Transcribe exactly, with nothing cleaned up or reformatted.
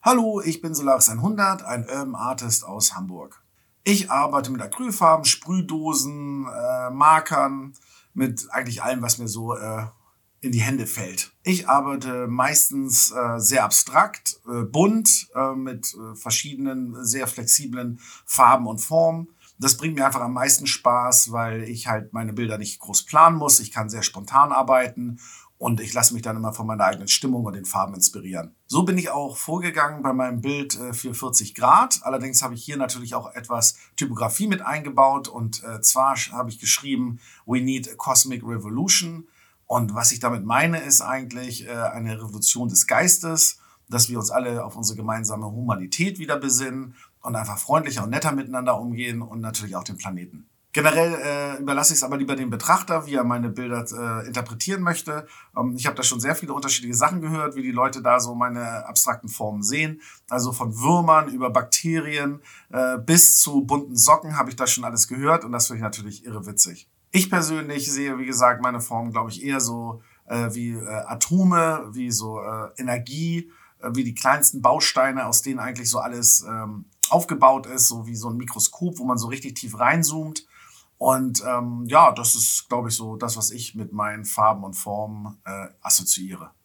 Hallo, ich bin Solaris hundert, ein Urban Artist aus Hamburg. Ich arbeite mit Acrylfarben, Sprühdosen, äh, Markern, mit eigentlich allem, was mir so äh, in die Hände fällt. Ich arbeite meistens äh, sehr abstrakt, äh, bunt, äh, mit äh, verschiedenen, sehr flexiblen Farben und Formen. Das bringt mir einfach am meisten Spaß, weil ich halt meine Bilder nicht groß planen muss. Ich kann sehr spontan arbeiten und ich lasse mich dann immer von meiner eigenen Stimmung und den Farben inspirieren. So bin ich auch vorgegangen bei meinem Bild äh, für vierzig Grad. Allerdings habe ich hier natürlich auch etwas Typografie mit eingebaut und äh, zwar habe ich geschrieben, "We need a cosmic revolution". Und was ich damit meine, ist eigentlich äh, eine Revolution des Geistes, dass wir uns alle auf unsere gemeinsame Humanität wieder besinnen und einfach freundlicher und netter miteinander umgehen und natürlich auch den Planeten. Generell äh, überlasse ich es aber lieber dem Betrachter, wie er meine Bilder äh, interpretieren möchte. Ähm, ich habe da schon sehr viele unterschiedliche Sachen gehört, wie die Leute da so meine abstrakten Formen sehen. Also von Würmern über Bakterien äh, bis zu bunten Socken habe ich da schon alles gehört und das finde ich natürlich irre witzig. Ich persönlich sehe, wie gesagt, meine Formen, glaube ich, eher so äh, wie äh, Atome, wie so äh, Energie, äh, wie die kleinsten Bausteine, aus denen eigentlich so alles ähm, aufgebaut ist, so wie so ein Mikroskop, wo man so richtig tief reinzoomt. Und ähm, ja, das ist, glaube ich, so das, was ich mit meinen Farben und Formen äh, assoziiere.